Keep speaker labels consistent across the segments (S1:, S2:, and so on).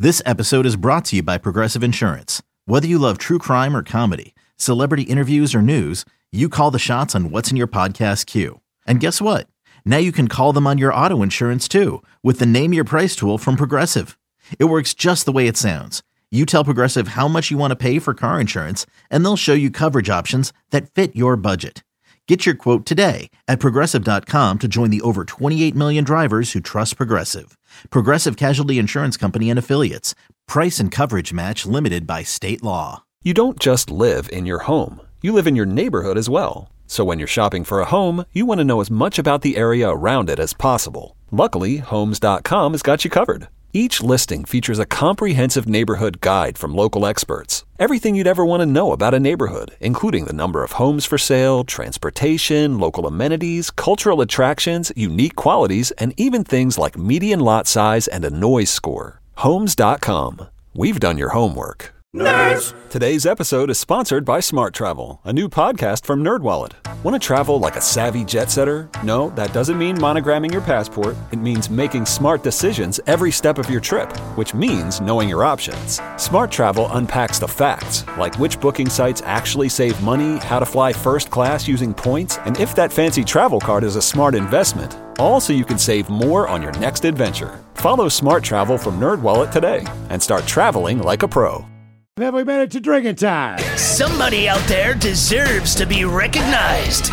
S1: This episode is brought to you by Progressive Insurance. Whether you love true crime or comedy, celebrity interviews or news, you call the shots on what's in your podcast queue. And guess what? Now you can call them on your auto insurance too with the Name Your Price tool from Progressive. It works just the way it sounds. You tell Progressive how much you want to pay for car insurance, and they'll show you coverage options that fit your budget. Get your quote today at Progressive.com to join the over 28 million drivers who trust Progressive. Progressive Casualty Insurance Company and Affiliates. Price and coverage match limited by state law.
S2: You don't just live in your home. You live in your neighborhood as well. So when you're shopping for a home, you want to know as much about the area around it as possible. Luckily, Homes.com has got you covered. Each listing features a comprehensive neighborhood guide from local experts. Everything you'd ever want to know about a neighborhood, including the number of homes for sale, transportation, local amenities, cultural attractions, unique qualities, and even things like median lot size and a noise score. Homes.com. We've done your homework.
S3: Nerds!
S2: Today's episode is sponsored by Smart Travel, a new podcast from NerdWallet. Want to travel like a savvy jet setter? No, that doesn't mean monogramming your passport. It means making smart decisions every step of your trip, which means knowing your options. Smart Travel unpacks the facts, like which booking sites actually save money, how to fly first class using points, and if that fancy travel card is a smart investment. All so you can save more on your next adventure. Follow Smart Travel from NerdWallet today and start traveling like a pro.
S4: Have we made it to drinking time?
S5: Somebody out there deserves to be recognized.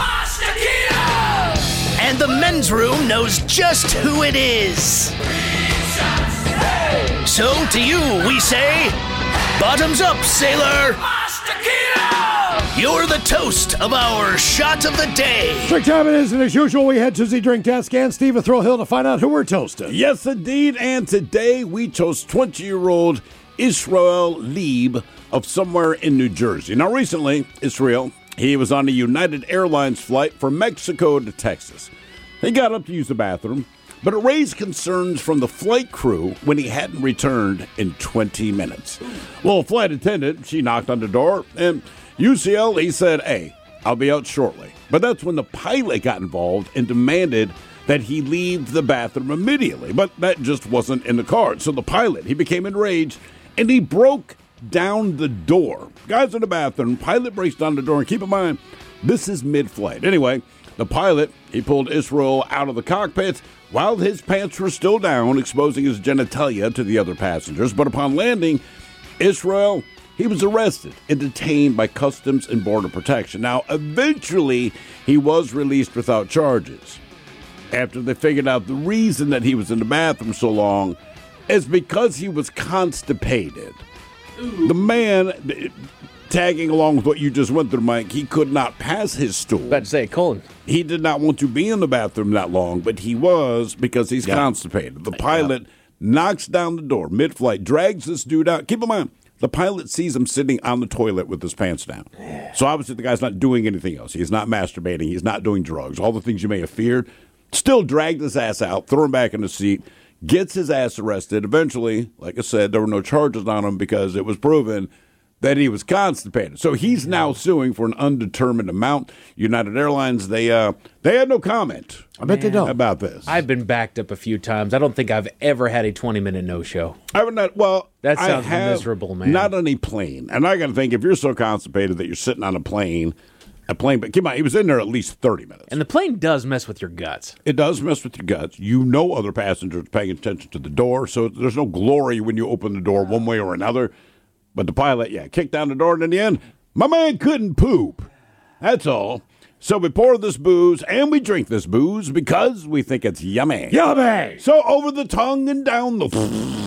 S5: And the men's room knows just who it is. So to you we say, bottoms up, sailor. You're the toast of our shot of the day.
S4: Drink time it is, and as usual, we head to the drink desk and Steve at Thrill Hill to find out who we're toasting.
S3: Yes, indeed, and today we toast 20-year-old Israel Lieb of somewhere in New Jersey. Now, recently, Israel, he was on a United Airlines flight from Mexico to Texas. He got up to use the bathroom, but it raised concerns from the flight crew when he hadn't returned in 20 minutes. Well, flight attendant, she knocked on the door, and UCL, he said, "Hey, I'll be out shortly." But that's when the pilot got involved and demanded that he leave the bathroom immediately. But that just wasn't in the cards. So the pilot, he became enraged, and he broke down the door. Guys in the bathroom, pilot breaks down the door, and keep in mind, this is mid-flight. Anyway, the pilot, he pulled Israel out of the cockpit while his pants were still down, exposing his genitalia to the other passengers. But upon landing, Israel, he was arrested and detained by Customs and Border Protection. Now, eventually, he was released without charges. After they figured out the reason that he was in the bathroom so long is because he was constipated. The man, tagging along with what you just went through, Mike, he could not pass his stool.
S6: About to say, colon.
S3: He did not want to be in the bathroom that long, but he was because he's constipated. The pilot knocks down the door mid-flight, drags this dude out. Keep in mind, the pilot sees him sitting on the toilet with his pants down. So obviously the guy's not doing anything else. He's not masturbating. He's not doing drugs. All the things you may have feared. Still dragged his ass out, threw him back in the seat, gets his ass arrested. Eventually, like I said, there were no charges on him because it was proven that he was constipated. So he's now suing for an undetermined amount. United Airlines, they had no comment.
S4: I bet they don't.
S3: About this.
S6: I've been backed up a few times. I don't think I've ever had a 20-minute no-show.
S3: I would not. Well,
S6: that sounds
S3: I have
S6: miserable, man.
S3: Not on a plane. And I got to think, if you're so constipated that you're sitting on a plane, but keep in mind, he was in there at least 30 minutes.
S6: And the plane does mess with your guts.
S3: It does mess with your guts. You know other passengers paying attention to the door, so there's no glory when you open the door one way or another. But the pilot, kicked down the door, and in the end, my man couldn't poop. That's all. So we pour this booze, and we drink this booze because we think it's yummy.
S4: Yummy!
S3: So over the tongue and down the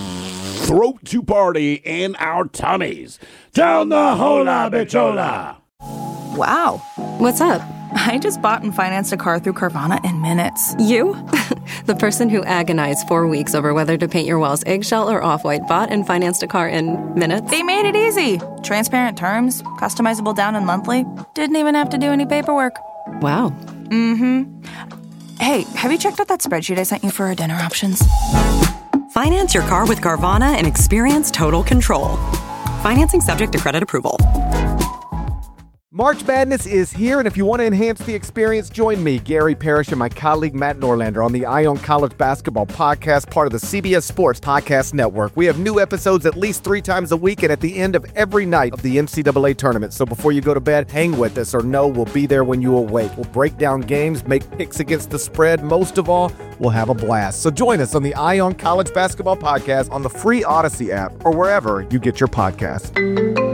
S3: throat to party in our tummies. Down the hola bichola.
S7: Wow.
S8: What's up?
S7: I just bought and financed a car through Carvana in minutes.
S8: You? The person who agonized 4 weeks over whether to paint your walls eggshell or off-white bought and financed a car in minutes?
S7: They made it easy. Transparent terms, customizable down and monthly. Didn't even have to do any paperwork.
S8: Wow.
S7: Mm-hmm. Hey, have you checked out that spreadsheet I sent you for our dinner options?
S9: Finance your car with Carvana and experience total control. Financing subject to credit approval.
S10: March Madness is here, and if you want to enhance the experience, join me, Gary Parrish, and my colleague Matt Norlander on the Eye on College Basketball Podcast, part of the CBS Sports Podcast Network. We have new episodes at least 3 times a week and at the end of every night of the NCAA tournament. So before you go to bed, hang with us or know we'll be there when you awake. We'll break down games, make picks against the spread. Most of all, we'll have a blast. So join us on the Eye on College Basketball Podcast on the free Odyssey app or wherever you get your podcasts.